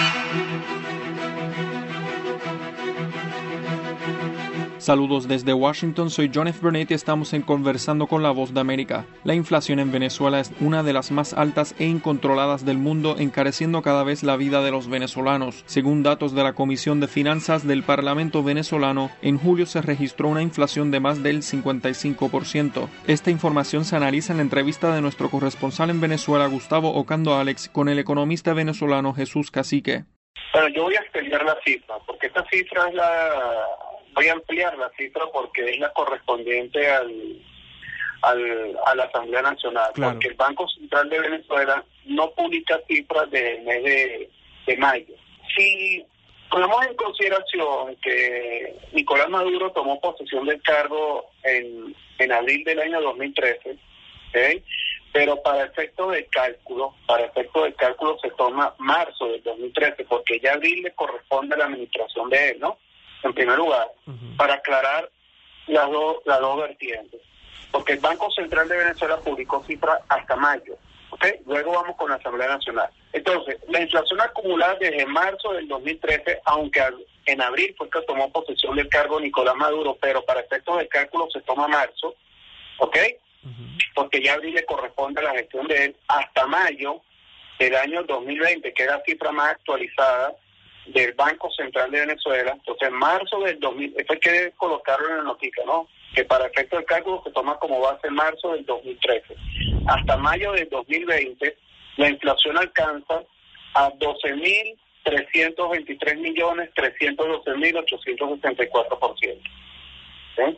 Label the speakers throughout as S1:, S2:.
S1: Saludos desde Washington, soy John F. Burnett y estamos en Conversando con la Voz de América. La inflación en Venezuela es una de las más altas e incontroladas del mundo, encareciendo cada vez la vida de los venezolanos. Según datos de la Comisión de Finanzas del Parlamento venezolano, en julio se registró una inflación de más del 55%. Esta información se analiza en la entrevista de nuestro corresponsal en Venezuela, Gustavo Ocando Alex, con el economista venezolano Jesús Cacique.
S2: Bueno, yo voy a extender la cifra, porque esta cifra es voy a ampliar la cifra porque es la correspondiente a la Asamblea Nacional, claro. Porque el Banco Central de Venezuela no publica cifras del mes de mayo. Si ponemos en consideración que Nicolás Maduro tomó posesión del cargo en abril del año 2013, ¿okay? Pero para efectos de cálculo se toma marzo del 2013, porque ya abril le corresponde a la administración de él, ¿no? En primer lugar, para aclarar las dos vertientes, porque el Banco Central de Venezuela publicó cifras hasta mayo, ¿okay? Luego vamos con la Asamblea Nacional. Entonces, la inflación acumulada desde marzo del 2013, aunque en abril fue que tomó posesión del cargo Nicolás Maduro, pero para efectos de cálculo se toma marzo, ¿ok? Porque ya abril le corresponde a la gestión de él, hasta mayo del año 2020, que es la cifra más actualizada del Banco Central de Venezuela. Entonces, marzo del 2000, esto hay que colocarlo en la noticia, ¿no? Que para efectos de cálculo se toma como base marzo del 2013. Hasta mayo del 2020, la inflación alcanza a 12.323.312.864%. ¿Sí?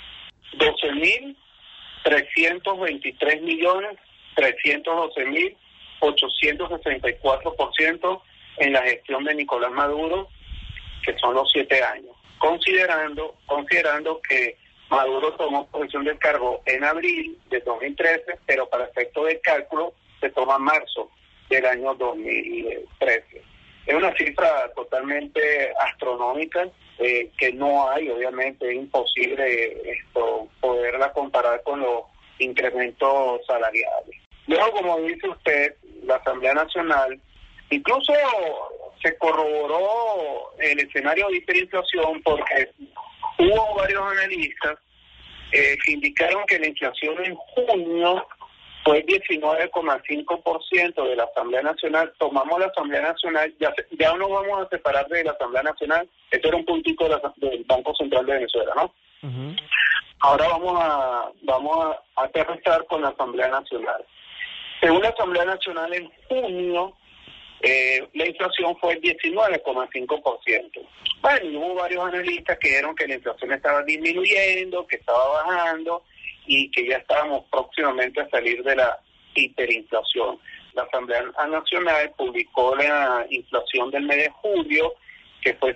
S2: 12.323.312.864% en la gestión de Nicolás Maduro, que son los 7 años, considerando que Maduro tomó posesión del cargo en abril de 2013, pero para efectos de cálculo se toma marzo del año 2013. Es una cifra totalmente astronómica, que no hay, obviamente, es imposible poderla comparar con los incrementos salariales. Luego, como dice usted, la Asamblea Nacional incluso se corroboró el escenario de hiperinflación, porque hubo varios analistas que indicaron que la inflación en junio fue 19,5% de la Asamblea Nacional. Tomamos la Asamblea Nacional, ya nos vamos a separar de la Asamblea Nacional. Este era un puntito del Banco Central de Venezuela, ¿no? Uh-huh. Ahora vamos a aterrizar con la Asamblea Nacional. Según la Asamblea Nacional, en junio la inflación fue el 19,5%. Bueno, y hubo varios analistas que dijeron que la inflación estaba disminuyendo, que estaba bajando y que ya estábamos próximamente a salir de la hiperinflación. La Asamblea Nacional publicó la inflación del mes de julio, que fue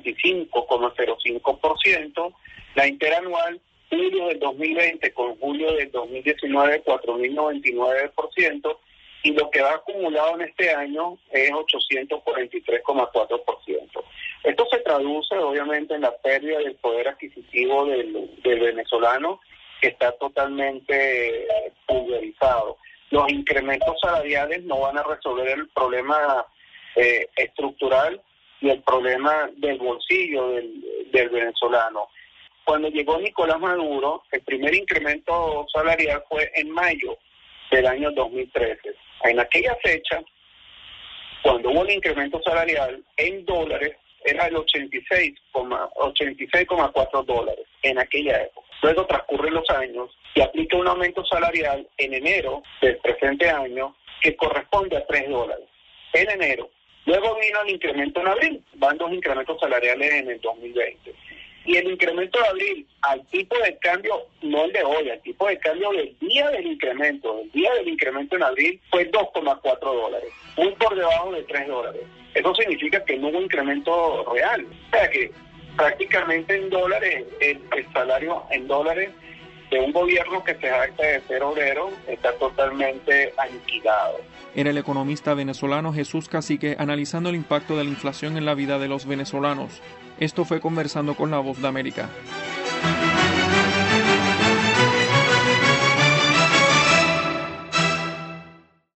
S2: 55,05%, la interanual julio del 2020 con julio del 2019, 4.099%, y lo que va acumulado en este año es 843,4%. Esto se traduce obviamente en la pérdida del poder adquisitivo del venezolano, que está totalmente pulverizado. Los incrementos salariales no van a resolver el problema estructural y el problema del bolsillo del venezolano. Cuando llegó Nicolás Maduro, el primer incremento salarial fue en mayo del año 2013. En aquella fecha, cuando hubo un incremento salarial en dólares, era el 86,4 dólares en aquella época. Luego transcurren los años y aplica un aumento salarial en enero del presente año que corresponde a 3 dólares en enero. Luego vino el incremento en abril, van 2 incrementos salariales en el 2020. Y el incremento de abril al tipo de cambio, no el de hoy, al tipo de cambio del día del incremento en abril fue 2,4 dólares, muy por debajo de 3 dólares. Eso significa que no hubo incremento real. O sea que prácticamente en dólares, el salario en dólares de un gobierno que se jacta de ser obrero está totalmente aniquilado.
S1: Era el economista venezolano Jesús Cacique analizando el impacto de la inflación en la vida de los venezolanos. Esto fue Conversando con la Voz de América.